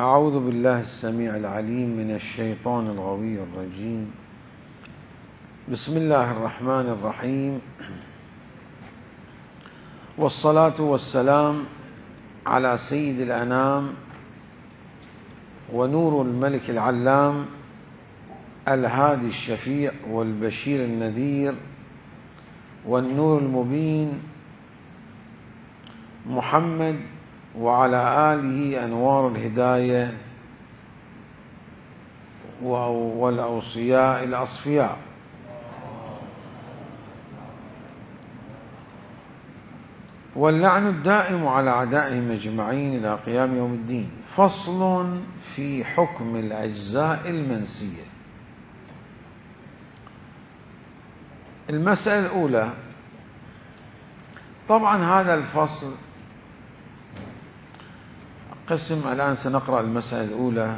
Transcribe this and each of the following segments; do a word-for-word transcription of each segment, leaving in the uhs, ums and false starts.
أعوذ بالله السميع العليم من الشيطان الغوي الرجيم. بسم الله الرحمن الرحيم، والصلاة والسلام على سيد الأنام ونور الملك العلام الهادي الشفيع والبشير النذير والنور المبين محمد، وعلى آله أنوار الهداية والأوصياء الأصفياء. واللعن الدائم على أعدائهم أجمعين إلى قيام يوم الدين. فصل في حكم الأجزاء المنسية. المسألة الأولى، طبعا هذا الفصل قسم، الآن سنقرأ المسألة الأولى،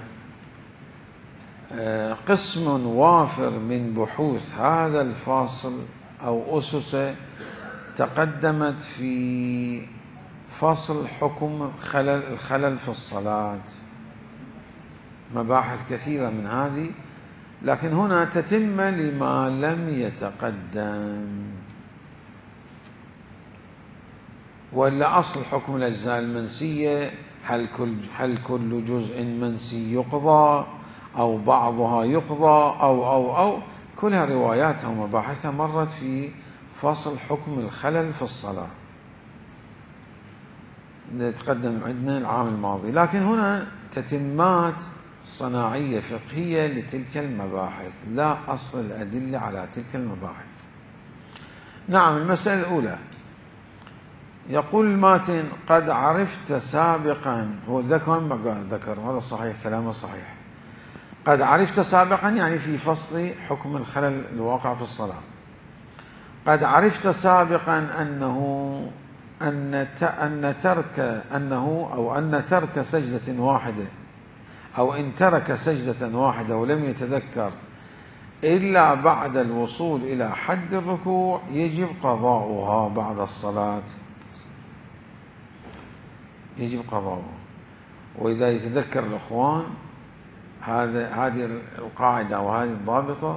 قسم وافر من بحوث هذا الفاصل أو أسسه تقدمت في فصل حكم خلل الخلل في الصلاة، مباحث كثيرة من هذه، لكن هنا تتمة لما لم يتقدم. ولا أصل حكم الأجزاء المنسية، هل كل هل كل جزء منسي يقضى أو بعضها يقضى أو أو أو كلها رواياتها ومباحثها مرت في فصل حكم الخلل في الصلاة اللي تقدم عندنا العام الماضي، لكن هنا تتمات صناعية فقهية لتلك المباحث، لا أصل الأدلة على تلك المباحث. نعم، المسألة الأولى يقول الماتن: قد عرفت سابقا، هو ذكر ذكر هذا صحيح، كلامه صحيح. قد عرفت سابقا يعني في فصل حكم الخلل الواقع في الصلاة. قد عرفت سابقا أنه أن أن ترك أنه أو أن ترك سجدة واحدة أو إن ترك سجدة واحدة ولم يتذكر إلا بعد الوصول إلى حد الركوع يجب قضاؤها بعد الصلاة، يجب قضاؤها. وإذا يتذكر الأخوان هذا هذه القاعدة وهذه الضابطة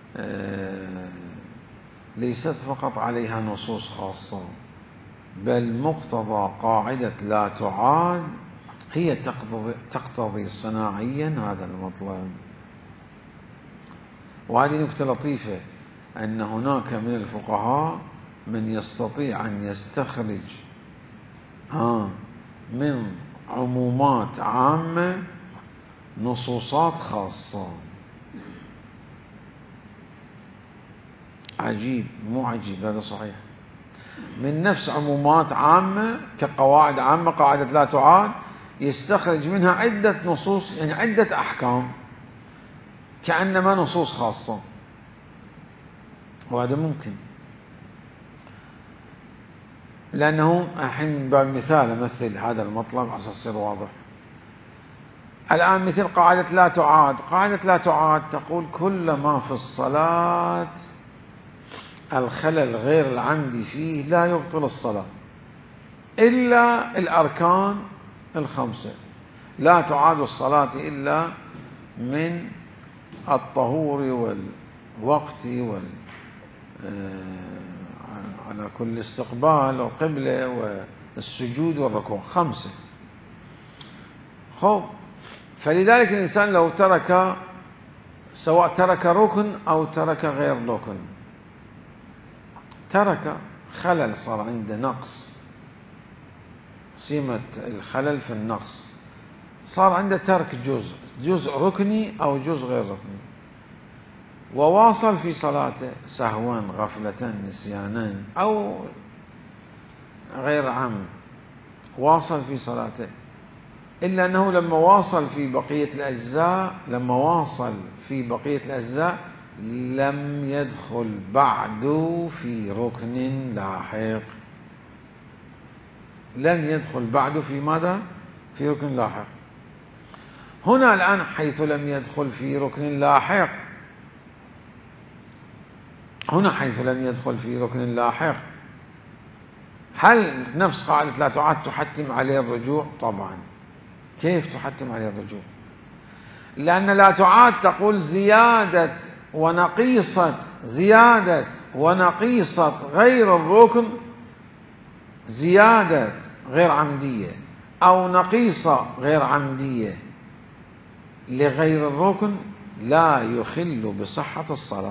ليست فقط عليها نصوص خاصة، بل مقتضى قاعدة لا تعاد هي تقتضي, تقتضي صناعيا هذا المطلب. وهذه نكتة لطيفة، أن هناك من الفقهاء من يستطيع أن يستخرج ها من عمومات عامة نصوصات خاصة. عجيب، مو عجيب، هذا صحيح. من نفس عمومات عامة كقواعد عامة، قاعدة لا تعاد، يستخرج منها عدة نصوص، يعني عدة أحكام كأنما نصوص خاصة، وهذا ممكن. لأنه الحين من باب مثال أمثل هذا المطلب عشان يصير واضح. الآن مثل قاعدة لا تعاد، قاعدة لا تعاد تقول كل ما في الصلاة الخلل غير العمدي فيه لا يبطل الصلاة إلا الأركان الخمسة. لا تعاد الصلاة إلا من الطهور والوقت وال على كل استقبال والقبلة والسجود والركوع، خمسة. خب، فلذلك الإنسان لو ترك، سواء ترك ركن أو ترك غير ركن، ترك خلل، صار عنده نقص، سمة الخلل في النقص، صار عنده ترك جزء، جزء ركني أو جزء غير ركني، وواصل في صلاته سهوا غفلة نسيانا أو غير عمد، واصل في صلاته، إلا أنه لما واصل في بقية الأجزاء لما واصل في بقية الأجزاء لم يدخل بعد في ركن لاحق، لم يدخل بعد في ماذا؟ في ركن لاحق. هنا الآن حيث لم يدخل في ركن لاحق، هنا حيث لم يدخل في ركن لاحق، هل نفس قاعدة لا تعاد تحتم عليه الرجوع؟ طبعا كيف تحتم عليه الرجوع؟ لأن لا تعاد تقول زيادة ونقيصة زيادة ونقيصة غير الركن زيادة غير عمدية أو نقيصة غير عمدية لغير الركن لا يخل بصحة الصلاة.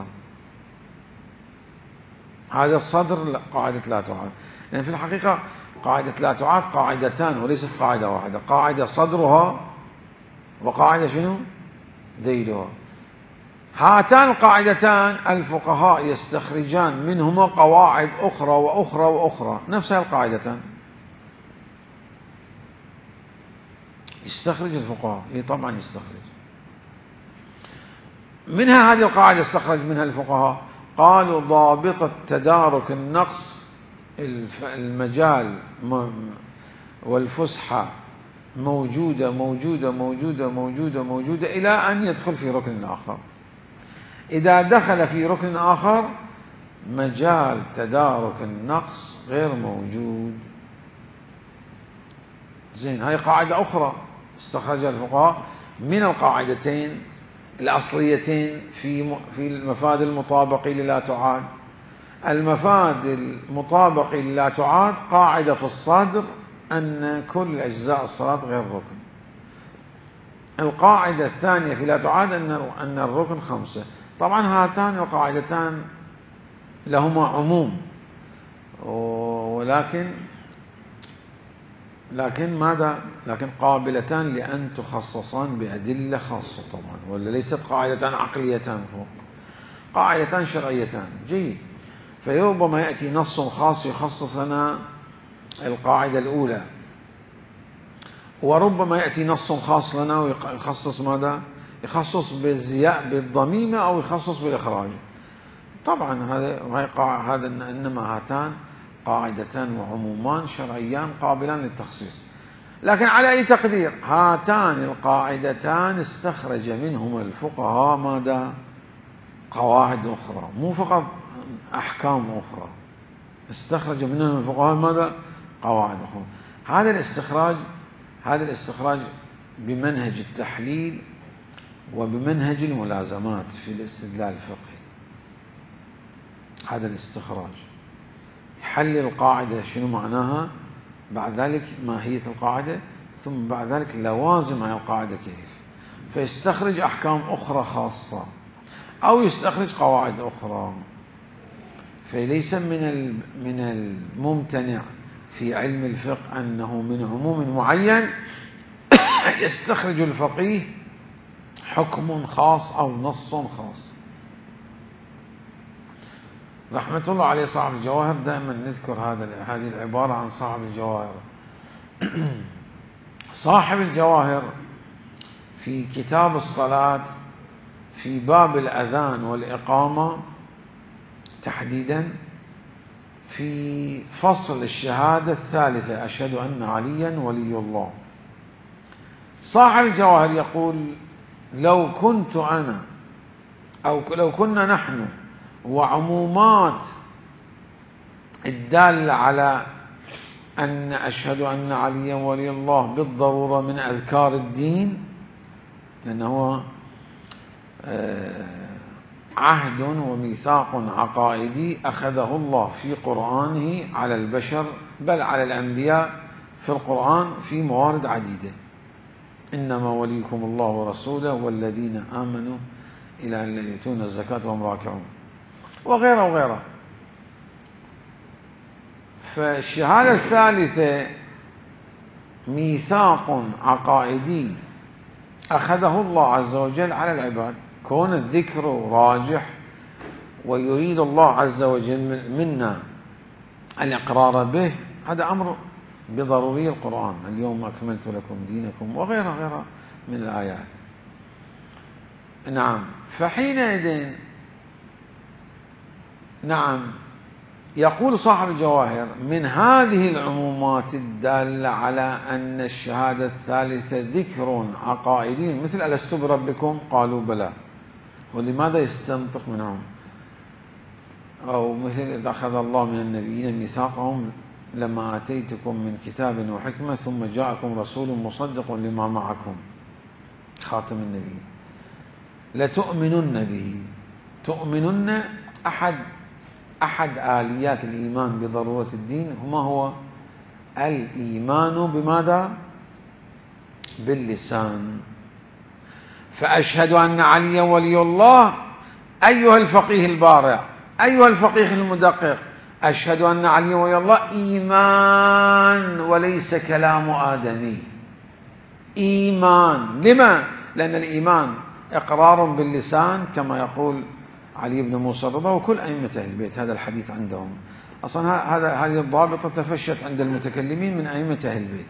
هذا الصدر قاعدة لا تعاد، لأن في الحقيقة قاعدة لا تعاد قاعدتان وليست قاعدة واحدة، قاعدة صدرها وقاعدة شنو؟ ذيلها. هاتان القاعدتان الفقهاء يستخرجان منهما قواعد أخرى وأخرى وأخرى، نفس هذه القاعدتان يستخرج الفقهاء، إيه طبعا يستخرج منها. هذه القاعدة استخرج منها الفقهاء، قالوا ضابطة تدارك النقص المجال والفسحة موجودة موجودة موجودة موجودة موجودة إلى أن يدخل في ركن آخر. إذا دخل في ركن آخر مجال تدارك النقص غير موجود. زين، هاي قاعدة أخرى استخرجها الفقهاء من القاعدتين الأصليتين في في المفاد المطابق للا تعاد. المفاد المطابق للا تعاد قاعدة في الصدر أن كل أجزاء الصلاة غير ركن. القاعدة الثانية في لا تعاد أن أن الركن خمسة. طبعا هاتان القاعدتان لهما عموم، ولكن لكن ماذا؟ لكن قابلتان لأن تخصصان بأدلة خاصة طبعا، ولا ليست قاعدتان عقليتان فوق، قاعدتان شرعيتان. جيد، فربما يأتي نص خاص يخصص لنا القاعدة الأولى، وربما يأتي نص خاص لنا ويخصص ماذا؟ يخصص بالزياء بالضميمة أو يخصص بالإخراج. طبعا هذا هذا إنما هاتان قاعدتان وعمومان شرعيان قابلان للتخصيص. لكن على أي تقدير هاتان القاعدتان استخرج منهما الفقهاء ماذا؟ قواعد أخرى، مو فقط أحكام أخرى، استخرج منهم الفقهاء ماذا؟ قواعد أخرى. هذا الاستخراج هذا الاستخراج بمنهج التحليل وبمنهج الملازمات في الاستدلال الفقهي. هذا الاستخراج يحلل القاعدة شنو معناها، بعد ذلك ماهية القاعدة، ثم بعد ذلك لوازم هذه القاعدة كيف، فيستخرج أحكام أخرى خاصة أو يستخرج قواعد أخرى. فليس من من الممتنع في علم الفقه أنه من عموم معين يستخرج الفقيه حكم خاص أو نص خاص. رحمة الله عليه صاحب الجواهر دائما نذكر هذا هذه العبارة عن صاحب الجواهر. صاحب الجواهر في كتاب الصلاة في باب الأذان والإقامة تحديدا في فصل الشهادة الثالثة أشهد أن عليا ولي الله، صاحب الجواهر يقول لو كنت أنا أو لو كنا نحن وعمومات الدالة على أن أشهد أن عليا ولي الله بالضرورة من أذكار الدين، لأنه عهد وميثاق عقائدي أخذه الله في قرآنه على البشر بل على الأنبياء في القرآن في موارد عديدة، إنما وليكم الله ورسوله والذين آمنوا إلى أن لا يؤتون الزكاة وهم راكعون وغيره وغيره. فالشهادة الثالثة ميثاق عقائدي أخذه الله عز وجل على العباد، كون الذكر راجح ويريد الله عز وجل منا الإقرار به، هذا أمر بضروري القرآن، اليوم أكملت لكم دينكم وغيرها غيرها من الآيات. نعم، فحينئذ نعم يقول صاحب الجواهر من هذه العمومات الدالة على أن الشهادة الثالثة ذكر عقائدي مثل ألست بربكم قالوا بلى، ولماذا يستنطق منهم؟ أو مثل إذا أخذ الله من النبيين ميثاقهم لما آتيتكم من كتاب وحكمة ثم جاءكم رسول مصدق لما معكم، خاتم النبي، لتؤمنن به. تؤمنن أحد أحد آليات الإيمان بضرورة الدين ما هو؟ الإيمان بماذا؟ باللسان. فأشهد أن عليا ولي الله. أيها الفقيه البارع، أيها الفقيه المدقق، أشهد أن عليا ولي الله إيمان وليس كلام آدمي. إيمان. لما؟ لأن الإيمان إقرار باللسان كما يقول علي بن موسى الرضا وكل أئمة أهل البيت، هذا الحديث عندهم أصلا، هذا هذه الضابطة تفشت عند المتكلمين من أئمة أهل البيت.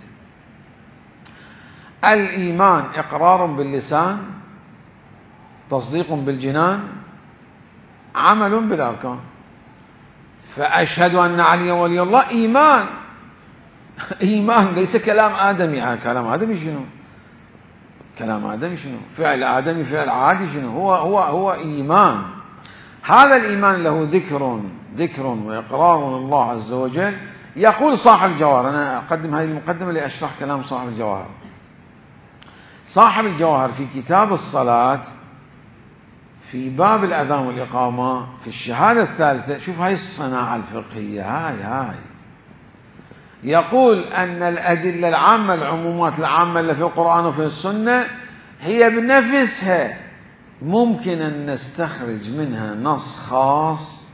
الإيمان إقرار باللسان، تصديق بالجنان، عمل بالأركان. فأشهد أن عليا ولي الله إيمان. إيمان ليس كلام آدمي. آه كلام آدمي شنو؟ كلام آدمي شنو؟ فعل آدمي، فعل عادي شنو؟ هو هو هو إيمان. هذا الإيمان له ذكر ذكر وإقرار الله عز وجل. يقول صاحب الجواهر، أنا أقدم هذه المقدمة لأشرح كلام صاحب الجواهر. صاحب الجواهر في كتاب الصلاة في باب الأذان والإقامة في الشهادة الثالثة، شوف هاي الصناعة الفقهية، هاي هاي يقول أن الأدلة العامة، العمومات العامة اللي في القرآن وفي السنة هي بنفسها ممكن أن نستخرج منها نص خاص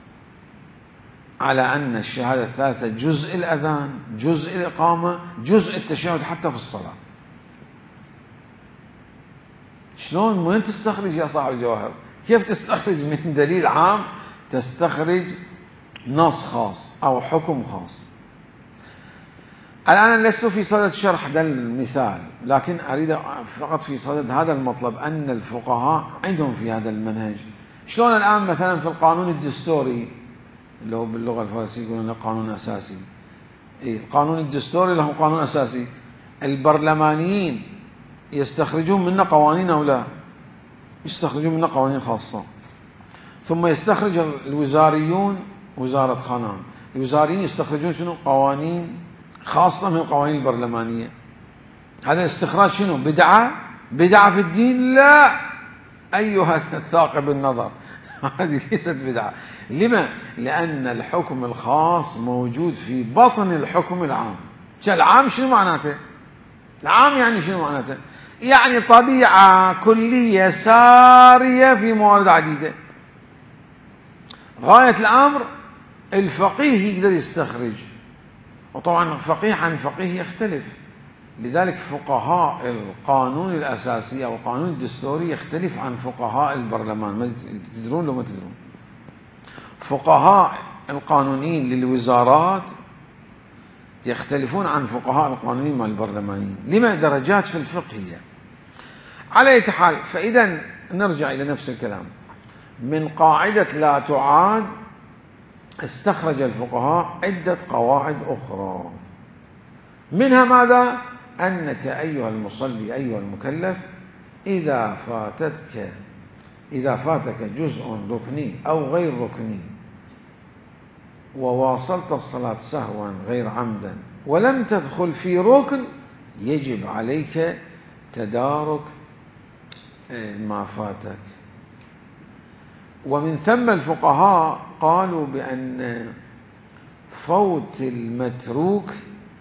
على أن الشهادة الثالثة جزء الأذان، جزء الإقامة، جزء التشهد حتى في الصلاة. شلون؟ وين تستخرج يا صاحب الجواهر؟ كيف تستخرج من دليل عام تستخرج نص خاص أو حكم خاص؟ الآن أنا لست في صدد شرح هذا المثال، لكن أريد فقط في صدد هذا المطلب أن الفقهاء عندهم في هذا المنهج. شلون الآن مثلا في القانون الدستوري اللي هو باللغة الفارسية يقولون قانون أساسي، إيه القانون الدستوري له قانون أساسي، البرلمانيين يستخرجون منه قوانين أو لا؟ يستخرجون منه قوانين خاصة. ثم يستخرج الوزاريون، وزارة خانان، الوزاريين يستخرجون شنو؟ قوانين خاصة من القوانين البرلمانية. هذا الاستخراج شنو؟ بدعة؟ بدعة في الدين؟ لا أيها الثاقب النظر، هذه ليست بدعة. لما؟ لأن الحكم الخاص موجود في بطن الحكم العام. العام شنو معناته؟ العام يعني شنو معناته؟ يعني طبيعة كلية سارية في موارد عديدة. غاية الأمر الفقيه يقدر يستخرج، وطبعا فقيه عن فقيه يختلف، لذلك فقهاء القانون الأساسي أو القانون الدستوري يختلف عن فقهاء البرلمان. ما تدرون لو ما تدرون؟ فقهاء القانونيين للوزارات يختلفون عن فقهاء القانونيين مع البرلمانيين. لما؟ درجات في الفقهية. على أي حال، فإذا نرجع إلى نفس الكلام. من قاعدة لا تعاد استخرج الفقهاء عدة قواعد أخرى، منها ماذا؟ أنك أيها المصلي أيها المكلف إذا فاتتك إذا فاتك جزء ركني أو غير ركني وواصلت الصلاة سهوا غير عمدا ولم تدخل في ركن، يجب عليك تدارك ما فاتك. ومن ثم الفقهاء قالوا بأن فوت المتروك،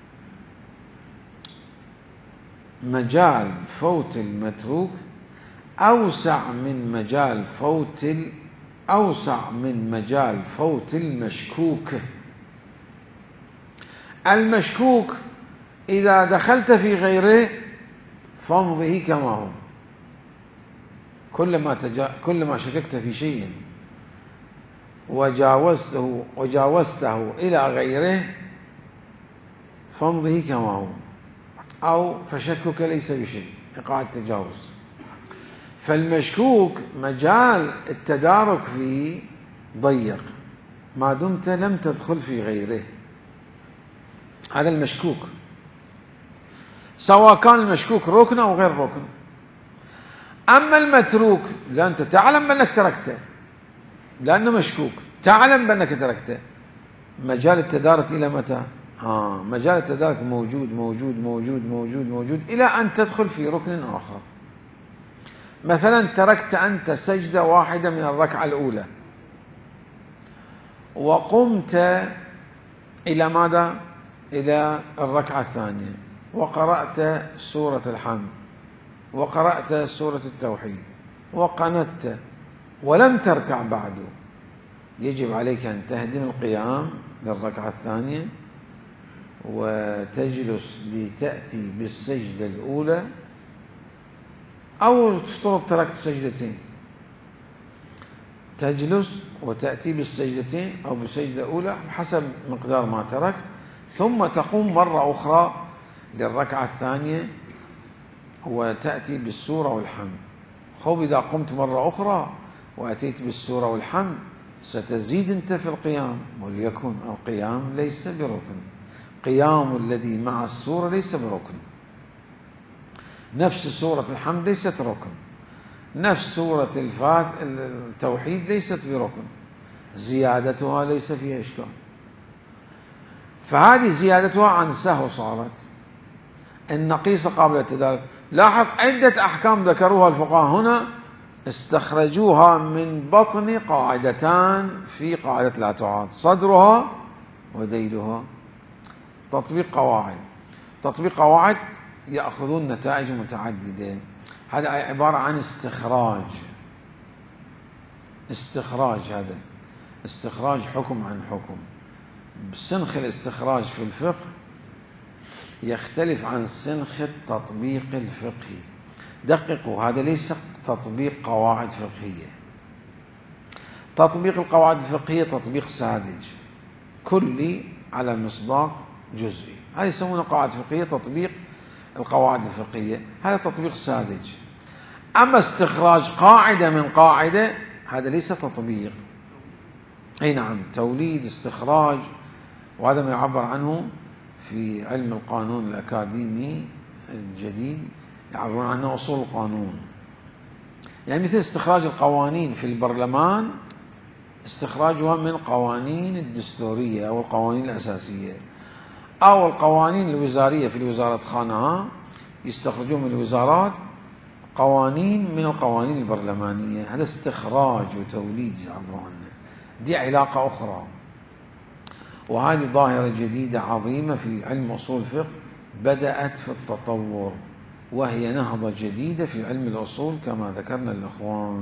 مجال فوت المتروك أوسع من مجال فوت أوسع من مجال فوت المشكوك. المشكوك إذا دخلت في غيره فامضه كما هو، كلما تجا... كلما شككت في شيء وجاوزته وجاوزته إلى غيره فامضه كما هو، أو فشكك ليس بشيء، إيقاع التجاوز. فالمشكوك مجال التدارك فيه ضيق ما دمت لم تدخل في غيره. هذا المشكوك، سواء كان المشكوك ركن أو غير ركن. أما المتروك لا، أنت تعلم بأنك تركته لأنه مشكوك، تعلم بأنك تركته، مجال التدارك إلى متى؟ آه مجال التدارك موجود موجود موجود موجود موجود إلى أن تدخل في ركن آخر. مثلا تركت أنت سجدة واحدة من الركعة الأولى وقمت إلى ماذا؟ إلى الركعة الثانية وقرأت سورة الحمد وقرأت سورة التوحيد وقنت ولم تركع بعد، يجب عليك أن تهدم القيام للركعة الثانية وتجلس لتأتي بالسجدة الأولى، أو تفترض تركت سجدتين تجلس وتأتي بالسجدتين أو بالسجدة الأولى حسب مقدار ما تركت، ثم تقوم مرة أخرى للركعة الثانية وتأتي بالسورة والحمد. خب إذا قمت مرة أخرى وأتيت بالسورة والحمد ستزيد أنت في القيام، وليكن القيام ليس بركن، قيام الذي مع السورة ليس بركن، نفس سورة الحمد ليست ركن، نفس سورة الفات التوحيد ليست بركن، زيادتها ليس فيها إشكال. فهذه زيادتها عن سهو صارت النقيصة قابلة للتدارك. لاحظ عدة أحكام ذكروها الفقهاء هنا استخرجوها من بطن قاعدتان في قاعدة لا تعاد، صدرها وذيلها. تطبيق قواعد، تطبيق قواعد يأخذون نتائج متعددة. هذا عبارة عن استخراج، استخراج هذا استخراج حكم عن حكم. سنخ الاستخراج في الفقه يختلف عن سنخ التطبيق الفقهي. دققوا، هذا ليس تطبيق قواعد فقهية. تطبيق القواعد الفقهية تطبيق ساذج كلي على مصداق جزئي، هذا يسمونه قواعد فقهية. تطبيق القواعد الفقهية هذا تطبيق ساذج. أما استخراج قاعدة من قاعدة هذا ليس تطبيق، أي نعم توليد استخراج، وهذا ما يعبر عنه في علم القانون الأكاديمي الجديد، يعبرون عنه أصول القانون. يعني مثل استخراج القوانين في البرلمان، استخراجها من القوانين الدستورية أو القوانين الأساسية، أو القوانين الوزارية في الوزارة خانها يستخرجون من الوزارات قوانين من القوانين البرلمانية. هذا استخراج وتوليد يعبرون عنه، دي علاقة أخرى. وهذه ظاهرة جديدة عظيمة في علم أصول الفقه بدأت في التطور، وهي نهضة جديدة في علم الأصول كما ذكرنا الأخوان،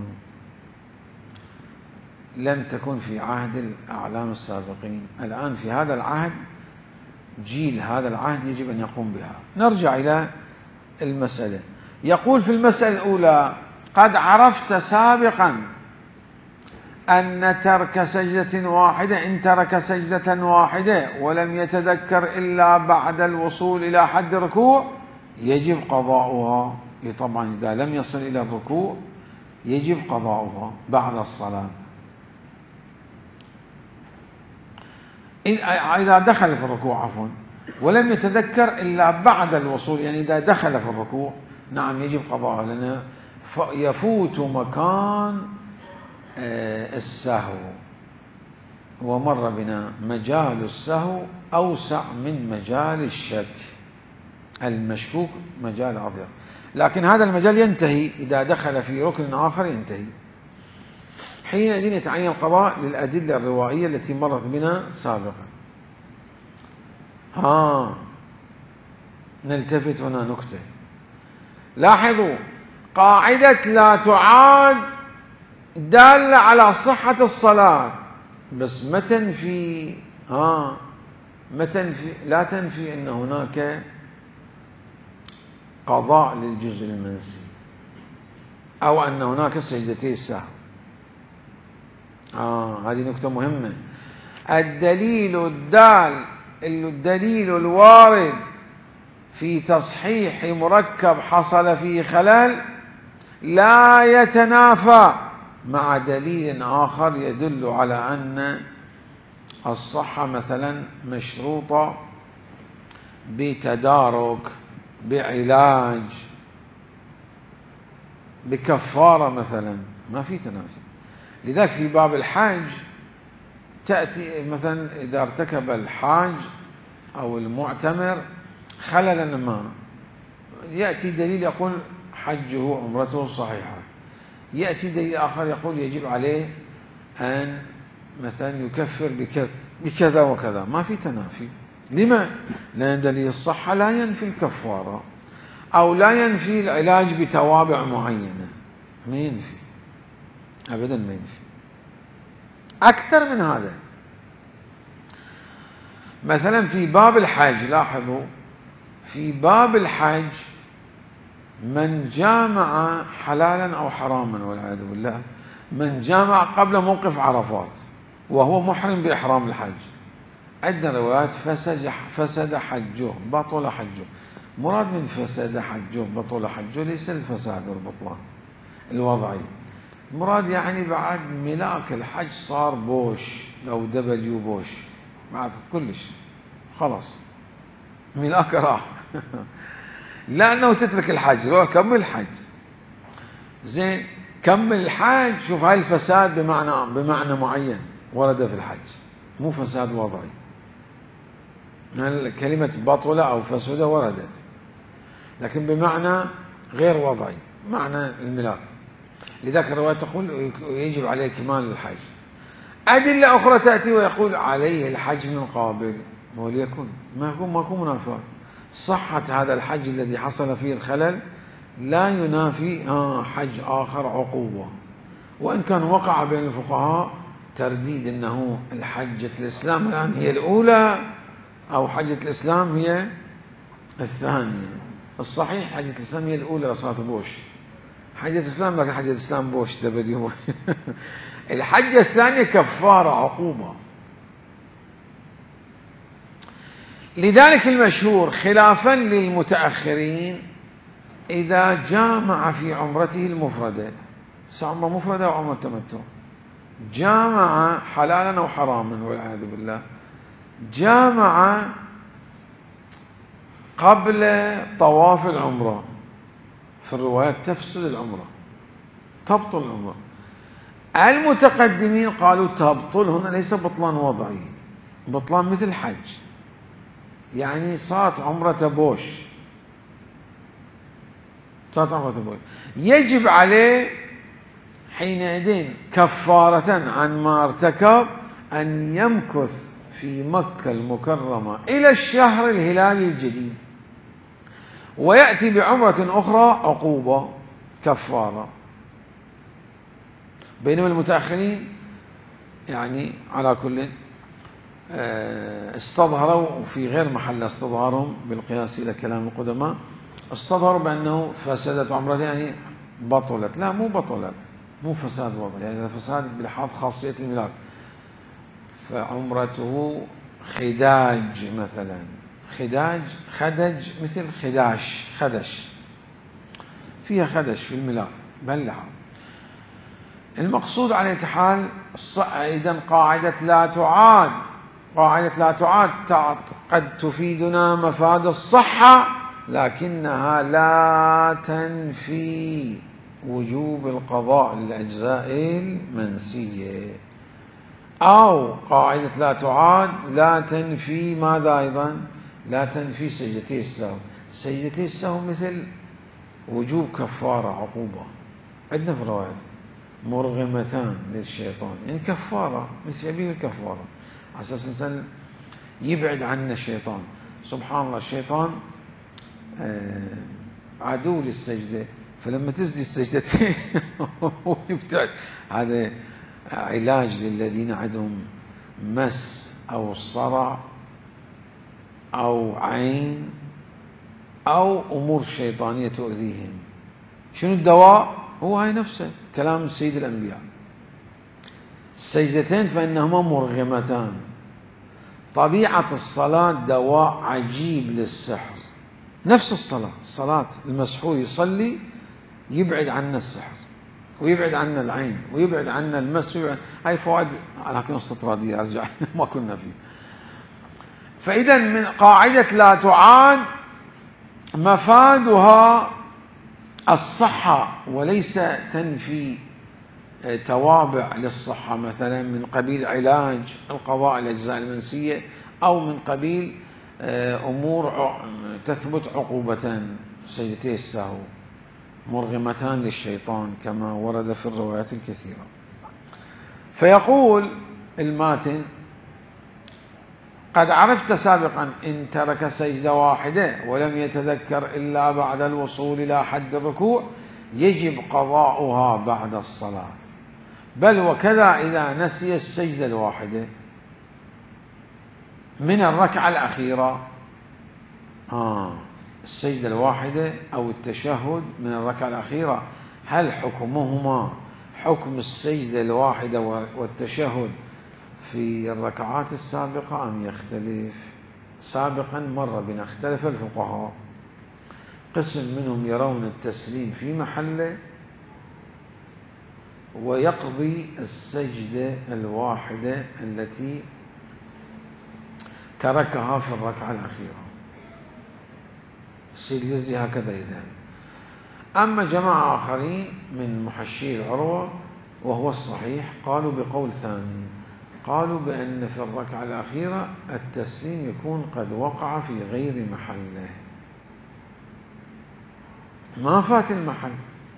لم تكن في عهد الأعلام السابقين. الآن في هذا العهد جيل هذا العهد يجب أن يقوم بها. نرجع إلى المسألة. يقول في المسألة الأولى: قد عرفت سابقا أن ترك سجدة واحدة، إن ترك سجدة واحدة ولم يتذكر إلا بعد الوصول إلى حد الركوع يجب قضاؤها. طبعا إذا لم يصل إلى الركوع يجب قضاؤها بعد الصلاة. إذا دخل في الركوع عفوا ولم يتذكر إلا بعد الوصول، يعني إذا دخل في الركوع نعم يجب قضاءها، لأنه يفوت مكان السهو. ومر بنا مجال السهو أوسع من مجال الشك، المشكوك مجال أضيق، لكن هذا المجال ينتهي إذا دخل في ركن آخر ينتهي. حينئذ يتعين القضاء للأدلة الروائية التي مرت بنا سابقا. ها نلتفت هنا نكتة، لاحظوا قاعدة لا تعاد دالة على صحة الصلاة، بس ما تنفي ها ما تنفي لا تنفي أن هناك قضاء للجزء المنسي أو أن هناك سجدتي السهو. آه هذه نكتة مهمة. الدليل الدال الدليل الوارد في تصحيح مركب حصل فيه خلل لا يتنافى مع دليل آخر يدل على أن الصحة مثلا مشروطة بتدارك، بعلاج، بكفارة مثلا، ما في تنافي. لذلك في باب الحج تأتي مثلا إذا ارتكب الحاج أو المعتمر خللا ما، يأتي دليل يقول حجه وعمرته صحيحة، يأتي دليل آخر يقول يجب عليه أن مثلا يكفر بكذا وكذا، ما في تنافي. لما؟ لأن دليل الصحة لا ينفي الكفارة أو لا ينفي العلاج بتوابع معينة، ما ينفي أبدا، ما ينفي. أكثر من هذا، مثلا في باب الحج، لاحظوا في باب الحج من جامع حلالا أو حراما والعياذ بالله، من جامع قبل موقف عرفات وهو محرم بإحرام الحج، عندنا روايات فسد فسد حجه، بطل حجه. مراد من فسد حجه بطل حجه ليس الفساد والبطلان الوضعي، مراد يعني بعد ملاك الحج صار بوش أو دبليو بوش، بعد كلش خلاص ملاك راح لا أنه تترك الحج، روح كمل الحج، زين كمل الحج. شوف هاي الفساد بمعنى بمعنى معين ورد في الحج، مو فساد وضعي. كلمة بطلة أو فسدة وردت، لكن بمعنى غير وضعي، معنى الملاك. لذلك الرواية تقول يجب عليه كمال الحج. أدلة أخرى تأتي ويقول عليه الحج من قابل، وليكن ما يكون ما يكون منافاة. صحة هذا الحج الذي حصل فيه الخلل لا ينافي آه حج آخر عقوبة، وإن كان وقع بين الفقهاء ترديد أنه الحجة الإسلام الآن هي الأولى أو حجة الإسلام هي الثانية. الصحيح حجة الإسلام هي الأولى، صارت بوش حجة الإسلام، لكن حجة الإسلام بوش دبدي بوش الحجة الثانية كفارة عقوبة. لذلك المشهور خلافا للمتأخرين إذا جامع في عمرته المفردة، عمرة مفردة أو عمرة تمتع، جامع حلالا أو حراما والعياذ بالله، جامع قبل طواف العمرة، في الروايات تفسد العمرة، تبطل العمرة. المتقدمين قالوا تبطل هنا ليس بطلان وضعي، بطلان مثل حج، يعني صارت عمرة بوش، صارت عمرة بوش، يجب عليه حينئذ كفارة عن ما ارتكب أن يمكث في مكة المكرمة إلى الشهر الهلالي الجديد، ويأتي بعمرة أخرى عقوبة كفارة. بينما المتأخرين يعني على كل استظهروا في غير محل استظهارهم بالقياس إلى كلام القدماء، استظهروا بأنه فسدت عمرته يعني بطلت. لا، مو بطلت، مو فساد وضعي، يعني فساد بلحاظ خاصية الملاك. فعمرته خداج مثلا، خداج خدج مثل خداش، خدش فيها خدش في الملاك بلحاظ. المقصود على أي حال إذن قاعدة لا تعاد، قاعدة لا تعاد قد تفيدنا مفاد الصحة، لكنها لا تنفي وجوب القضاء للأجزاء المنسية. أو قاعدة لا تعاد لا تنفي ماذا أيضا؟ لا تنفي سجدتي السهو. سجدتي السهو مثل وجوب كفارة عقوبة، عندنا في الروايات مرغمتان للشيطان، يعني كفارة مثل شبيه الكفارة، على أساس الإنسان يبعد عنا الشيطان. سبحان الله، الشيطان عدو للسجدة، فلما تسجد السجدتين ويبتعد. هذا علاج للذين عندهم مس أو صرع أو عين أو أمور شيطانية تؤذيهم. شنو الدواء؟ هو هاي نفسه كلام سيد الأنبياء، السجدتين فإنهما مرغمتان. طبيعة الصلاة دواء عجيب للسحر، نفس الصلاة، الصلاة المسحور يصلي يبعد عنا السحر ويبعد عنا العين ويبعد عنا المس، هاي فوائد لكن استطرادية أرجع ما كنا فيه. فإذا من قاعدة لا تعاد مفادها الصحة وليس تنفي توابع للصحة مثلا، من قبيل علاج القضاء الأجزاء المنسية، أو من قبيل أمور تثبت عقوبة. سجدتي السهو مرغمتان للشيطان كما ورد في الروايات الكثيرة. فيقول الماتن: قد عرفت سابقا إن ترك سجدة واحدة ولم يتذكر إلا بعد الوصول إلى حد الركوع يجب قضاؤها بعد الصلاة، بل وكذا إذا نسي السجدة الواحدة من الركعة الأخيرة. آه السجدة الواحدة أو التشهد من الركعة الأخيرة، هل حكمهما حكم السجدة الواحدة والتشهد في الركعات السابقة أم يختلف؟ سابقا مر بنا اختلف الفقهاء، قسم منهم يرون التسليم في محله ويقضي السجدة الواحدة التي تركها في الركعة الأخيرة. السيد اليزدي هكذا يذهب. أما جماعة آخرين من محشي العروة وهو الصحيح قالوا بقول ثاني، قالوا بأن في الركعة الأخيرة التسليم يكون قد وقع في غير محله، ما فات المحل،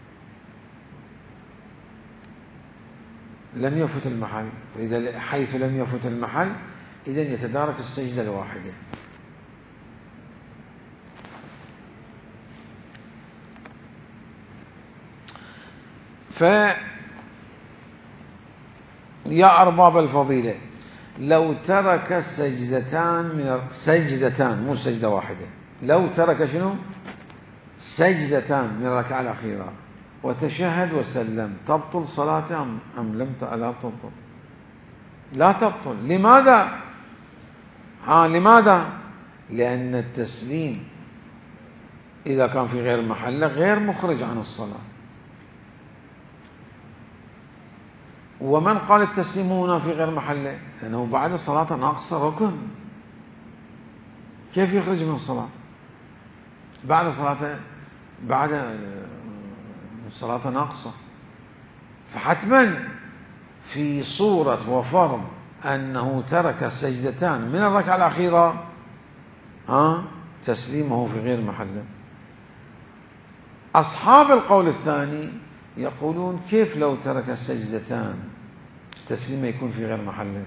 لم يفت المحل، فإذا حيث لم يفت المحل إذن يتدارك السجدة الواحدة. ف يا أرباب الفضيلة، لو ترك سجدتان من سجدتان مو سجدة واحدة، لو ترك شنو؟ سجدتان من الركعة الأخيرة وتشهد وسلم، تبطل صلاته أم, أم لم لا تبطل؟ لا تبطل. لماذا؟ ها لماذا؟ لأن التسليم إذا كان في غير محله غير مخرج عن الصلاة. ومن قال التسليم هنا في غير محله؟ لأنه بعد الصلاة ناقصة ركن، كيف يخرج من الصلاة بعد صلاة بعد صلاة ناقصة؟ فحتما في صورة وفرض أنه ترك السجدتان من الركعة الأخيرة ها تسليمه في غير محله. أصحاب القول الثاني يقولون كيف لو ترك السجدتان تسليمه يكون في غير محله؟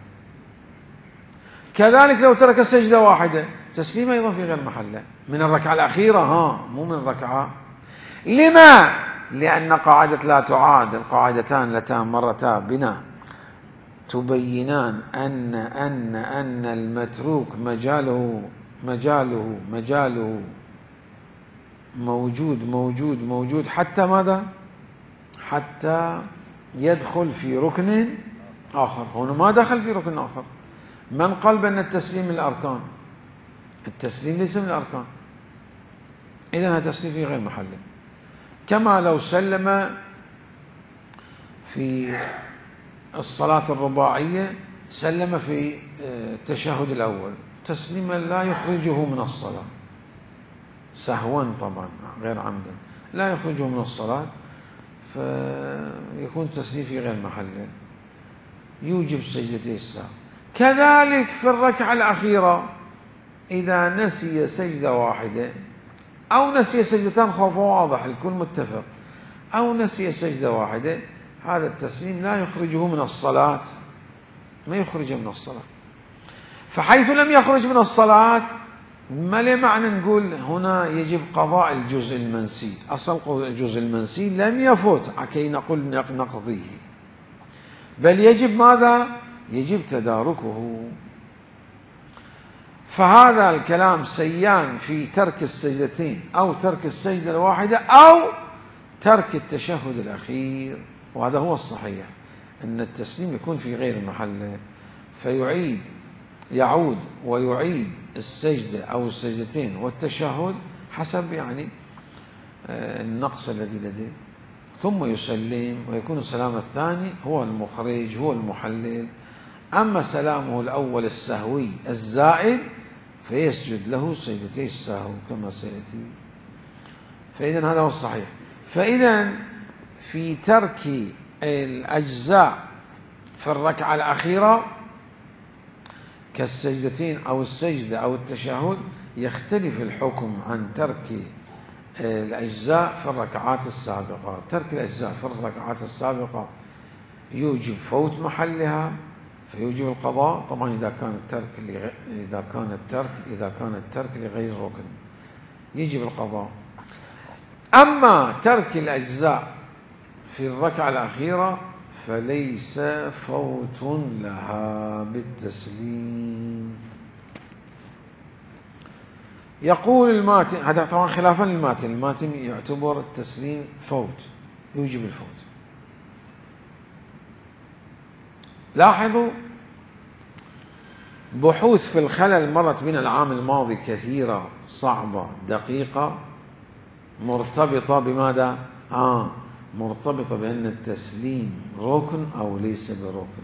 كذلك لو ترك السجدة واحدة تسليمه أيضا في غير محله من الركعة الأخيرة، ها مو من الركعة. لما؟ لأن قاعدة لا تعاد، القاعدتان اللتان مرتا بنا تبينان أن أن أن المتروك مجاله مجاله مجاله موجود موجود موجود حتى ماذا؟ حتى يدخل في ركن آخر. هنا ما دخل في ركن آخر. من قال بأن التسليم من الأركان؟ التسليم ليس من الأركان، إذن هذا تسليم في غير محله. كما لو سلم في الصلاة الرباعية، سلم في التشهد الأول تسليما لا يخرجه من الصلاة، سهوا طبعا غير عمدا، لا يخرجه من الصلاة، فيكون تسليم في غير محله، يوجب سجدتي السهو. كذلك في الركعة الأخيرة إذا نسي سجدة واحدة أو نسي سجدتان، خوف واضح الكل متفق، أو نسي سجدة واحدة، هذا التسليم لا يخرجه من الصلاة، ما يخرجه من الصلاة. فحيث لم يخرج من الصلاة ما لي معنى نقول هنا يجب قضاء الجزء المنسي. أصل الجزء المنسي لم يفوت كي نقول نقضيه، بل يجب ماذا؟ يجب تداركه. فهذا الكلام سيان في ترك السجدتين أو ترك السجدة الواحدة أو ترك التشهد الأخير، وهذا هو الصحيح، أن التسليم يكون في غير محله، فيعيد يعود ويعيد السجدة أو السجدتين والتشهد حسب يعني النقص الذي لديه، ثم يسلم، ويكون السلام الثاني هو المخرج هو المحلل. أما سلامه الأول السهوي الزائد فيسجد له سجدتي السهو كما سيأتي. فإذا هذا هو الصحيح. فإذا في ترك الأجزاء في الركعة الأخيرة كالسجدتين أو السجدة أو التشهد يختلف الحكم عن ترك الأجزاء في الركعات السابقة. ترك الأجزاء في الركعات السابقة يوجب فوت محلها فيوجب القضاء، طبعا إذا كان الترك لغ... إذا كان الترك إذا كان الترك لغير ركن يجب القضاء. أما ترك الأجزاء في الركعة الأخيرة فليس فوت لها بالتسليم. يقول الماتن، هذا طبعا خلافا للماتن، الماتن يعتبر التسليم فوت، يوجب الفوت. لاحظوا بحوث في الخلل مرت بنا العام الماضي كثيرة صعبة دقيقة مرتبطة بماذا؟ آه مرتبطة بأن التسليم ركن أو ليس بركن،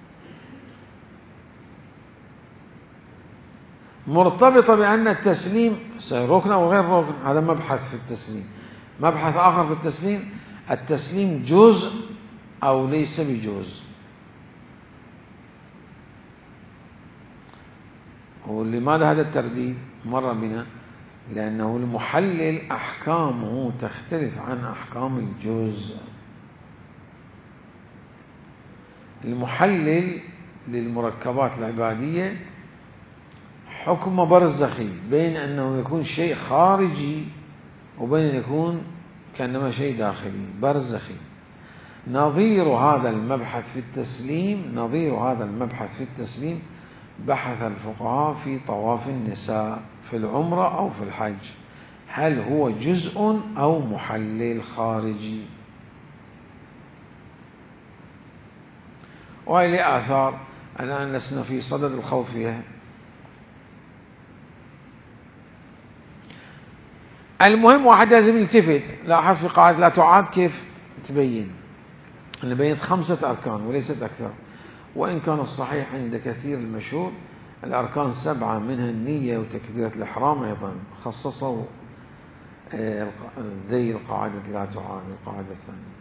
مرتبطة بأن التسليم ركن أو غير ركن. هذا مبحث في التسليم. مبحث آخر في التسليم، التسليم جزء أو ليس بجزء. ولماذا هذا الترديد مر بنا؟ لأنه المحلل أحكامه تختلف عن أحكام الجزء. المحلل للمركبات العبادية حكم برزخي بين أنه يكون شيء خارجي وبين أن يكون كأنما شيء داخلي، برزخي. نظير هذا المبحث في التسليم نظير هذا المبحث في التسليم بحث الفقهاء في طواف النساء في العمرة أو في الحج، هل هو جزء أو محلل خارجي؟ وهي لي آثار الآن لسنا في صدد الخوض فيها. المهم واحد لازم يلتفت، لاحظ في قاعدة لا تعاد كيف تبين أن بينت خمسة أركان وليست أكثر، وإن كان الصحيح عند كثير المشهور الأركان سبعة، منها النية وتكبيرة الإحرام، أيضا خصصوا ذي القاعدة لا تعاد القاعدة الثانية.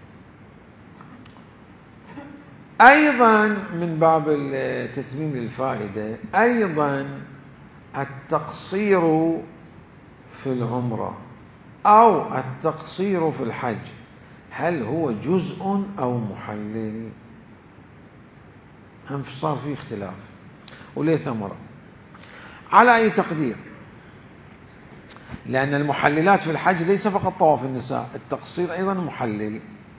أيضا من باب التتميم للفائدة، أيضا التقصير في العمرة أو التقصير في الحج هل هو جزء أو محلل؟ هم صار فيه اختلاف وليه ثمرة على أي تقدير، لأن المحللات في الحج ليس فقط طواف النساء، التقصير أيضا محلل.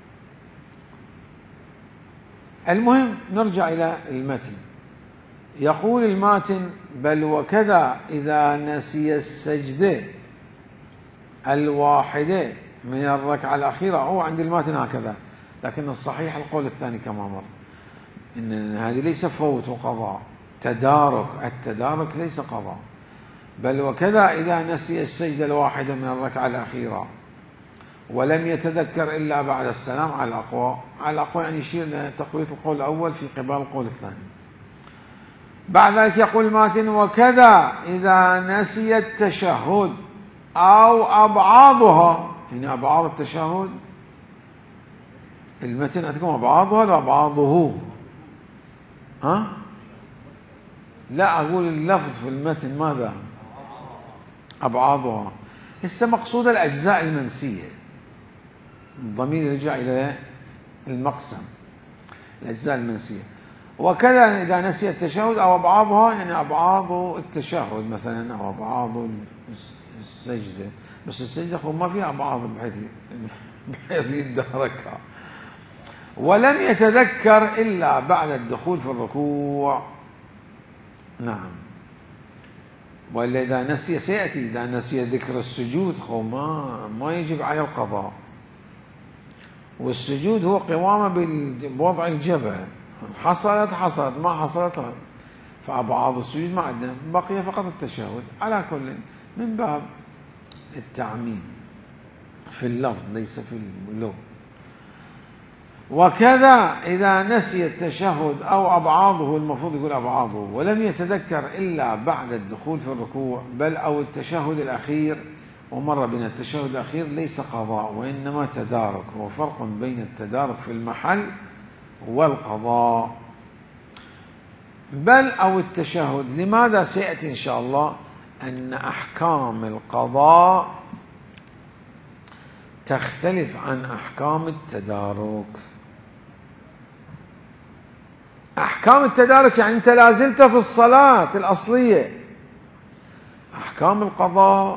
المهم نرجع إلى المتن. يقول الماتن بل وكذا إذا نسي السجدة الواحدة من الركعة الأخيرة، هو عند الماتن هكذا، لكن الصحيح القول الثاني كما مر، إن هذه ليس فوت وقضاء، تدارك، التدارك ليس قضاء. بل وكذا إذا نسي السجدة الواحدة من الركعة الأخيرة ولم يتذكر إلا بعد السلام، على الأقوى على الأقوى يعني يشير لتقوية القول الأول في قبال القول الثاني. بعد ذلك يقول الماتن وكذا إذا نسي التشهد أو أبعاضها، يعني أبعاض التشهد، المتن عندكم أبعاضها ولا أبعاضه؟ ها؟ لا أقول اللفظ في المتن ماذا؟ أبعاضها. لسه مقصود الأجزاء المنسية، الضمير يرجع إلى المقسم، الأجزاء المنسية. وكذا إذا نسي التشهد أو أبعاضها، يعني أبعاض التشهد مثلا أو أبعاض السجدة، بس السجدة ما فيها أبعاض بحيث بحيث يدركها. ولم يتذكر إلا بعد الدخول في الركوع. نعم، وإلا إذا نسي سيأتي، إذا نسي ذكر السجود خو ما ما يجب على القضاء، والسجود هو قوامة بوضع الجبهة، حصلت حصلت ما حصلت فأبعاض السجود ما عندنا، بقي فقط التشهد. على كل من باب التعميم في اللفظ ليس في اللغة. وكذا إذا نسي التشهد أو أبعاضه، المفروض يقول أبعاضه، ولم يتذكر إلا بعد الدخول في الركوع بل أو التشهد الأخير ومر بنا التشهد الأخير ليس قضاء وإنما تدارك، هو فرق بين التدارك في المحل والقضاء. بل أو التشهد، لماذا؟ سيأتي إن شاء الله أن أحكام القضاء تختلف عن أحكام التدارك. أحكام التدارك يعني أنت لازلت في الصلاة الأصلية. أحكام القضاء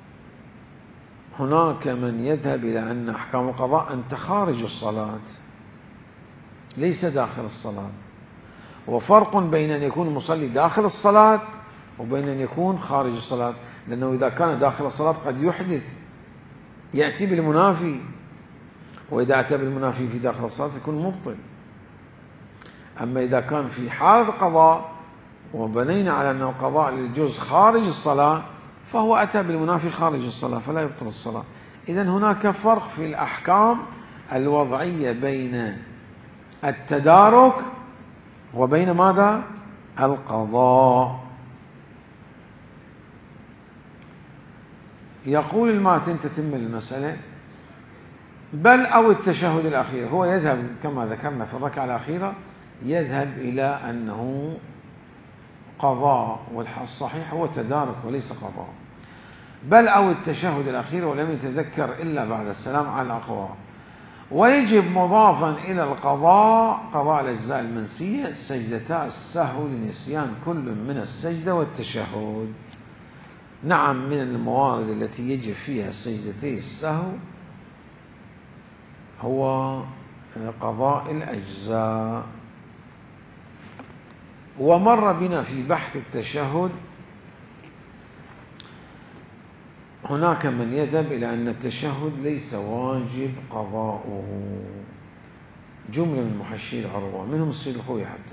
هناك من يذهب إلى أن أحكام القضاء أنت خارج الصلاة ليس داخل الصلاة، وفرق بين أن يكون المصلي داخل الصلاة وبين أن يكون خارج الصلاة، لأنه إذا كان داخل الصلاة قد يحدث يأتي بالمنافي، وإذا أتى بالمنافي في داخل الصلاة يكون مبطل. أما إذا كان في حالة قضاء وبنينا على أن القضاء للجزء خارج الصلاة فهو أتى بالمنافي خارج الصلاة فلا يبطل الصلاة. إذن هناك فرق في الأحكام الوضعية بين التدارك وبين ماذا؟ القضاء. يقول الماتن تتم المسألة: بل أو التشهد الأخير. هو يذهب كما ذكرنا في الركعة الأخيرة يذهب إلى أنه قضاء، والصحيح هو تدارك وليس قضاء. بل أو التشهد الأخير ولم يتذكر إلا بعد السلام على الأقوى. ويجب مضافا إلى القضاء قضاء الأجزاء المنسية سجدتا السهو لنسيان كل من السجدة والتشهد. نعم، من الموارد التي يجب فيها سجدتي السهو هو قضاء الأجزاء. ومر بنا في بحث التشهد هناك من يذهب إلى أن التشهد ليس واجب قضاؤه، جملة من محشي العروة منهم السيد الخوي حتى.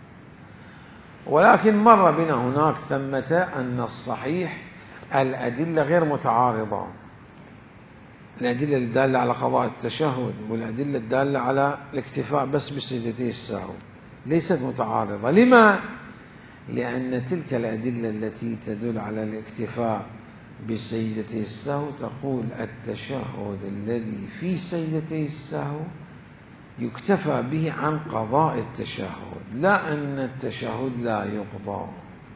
ولكن مر بنا هناك ثمة أن الصحيح الأدلة غير متعارضة، الأدلة الدالة على قضاء التشهد والأدلة الدالة على الاكتفاء بس بسجدتي السهو ليست متعارضة. لما؟ لأن تلك الأدلة التي تدل على الاكتفاء بسجدتي السهو تقول التشهد الذي في سجدتي السهو يكتفى به عن قضاء التشهد، لا أن التشهد لا يقضى.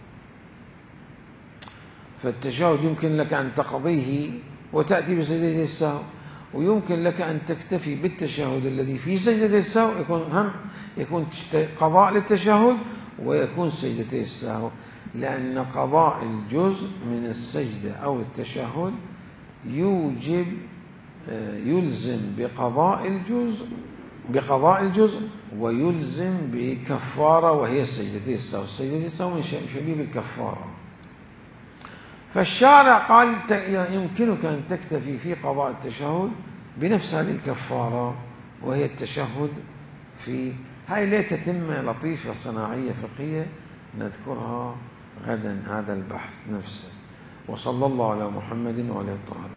فالتشهد يمكن لك أن تقضيه وتأتي بسجدتي السهو، ويمكن لك أن تكتفي بالتشهد الذي في سجدتي السهو يكون هم يكون قضاء للتشهد ويكون سجدتي السهو، لأن قضاء الجزء من السجدة أو التشهد يوجب يلزم بقضاء الجزء بقضاء الجزء ويلزم بكفارة وهي سجدتي السهو. سجدتي السهو من شبيه بالكفارة. فالشارع قال يمكنك أن تكتفي في قضاء التشهد بنفس هذه الكفارة وهي التشهد في هاي. ليه تتمة لطيفة صناعية فقهية نذكرها غدا هذا البحث نفسه. وصلى الله على محمد وعلى الطاهرين.